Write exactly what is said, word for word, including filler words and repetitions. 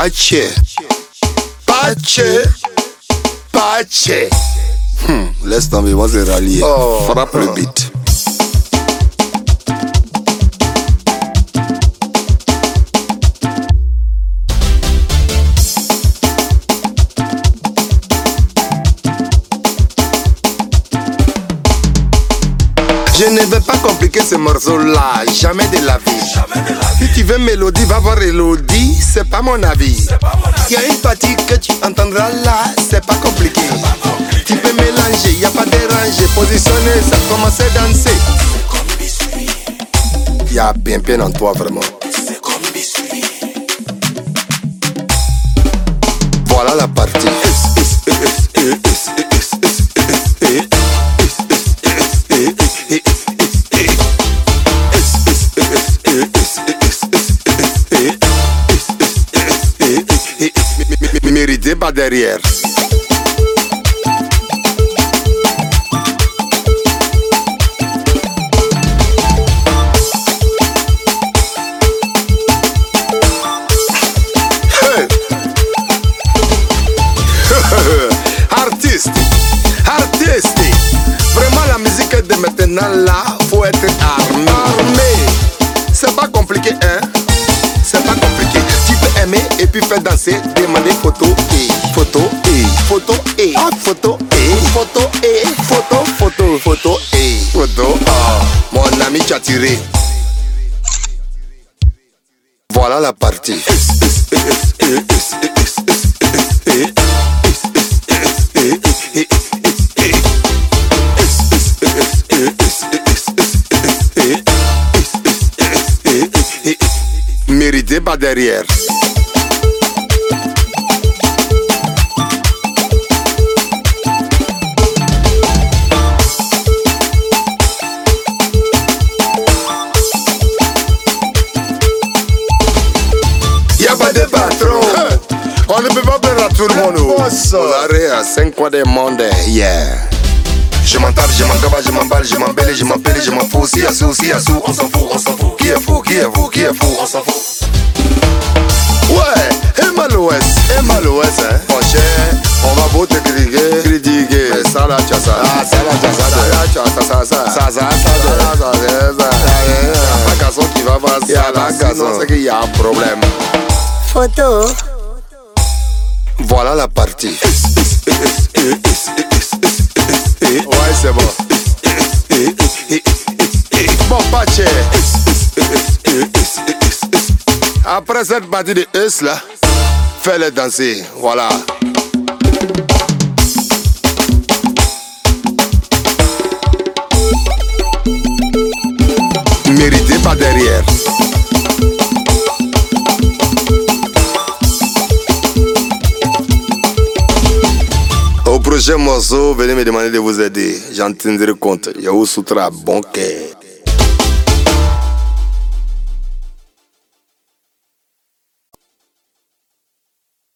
Pache, Pache, Pache. Hmm, laisse tomber, moi c'est rallier. Oh. Frappe le beat. Je ne veux pas compliquer ce morceau-là, jamais de la vie. Si tu veux mélodie, va voir Elodie, c'est pas mon avis. Il y a une partie que tu entendras là, c'est pas compliqué. Tu peux mélanger, y a pas déranger, positionner, ça commence à danser. Il y a bien bien en toi vraiment. Voilà la partie. Mérité pas derrière. Artiste, artiste. Vraiment la musique de maintenant là, faut être armé. Armé. C'est pas compliqué, hein? C'est pas compliqué. Tu peux aimer et puis faire danser, demander photo et photo et photo et photo et photo et photo photo photo et photo. Oh, mon ami tu as tiré. Voilà la partie. Mérité pas derrière. Y'a pas de patron. On ne peut pas plaire à tout le monde. On arrive à cinq coins des mondes. Yeah. Je m'en tape, je m'en cabane, je m'emballe, je m'embelle, je m'appelle, je m'en fous. Si y'a sous, si y'a sous, on s'en fout, on s'en fout. Qui est fou, qui est fou, qui est fou, on s'en fout. Ouais, et Malouès, et Malouès, hein. Mon cher, on va beau te critiquer, critiquer. Mais ça là, tu as ça. Ah, ça là, tu as ça. Là, tu as ça, ça, ça. Ça, ça, ça, ça, ça. Y'a pas garçon qui va voir ça. Y'a pas garçon, c'est qu'il y a un problème. Photo. Voilà la partie. Ouais, c'est bon. Bon, Pache. Après cette partie de S là, fais-les danser. Voilà. Méritez pas derrière. Au prochain morceau, venez me demander de vous aider. J'en tiendrai compte. Yahoo Sutra, bon cœur.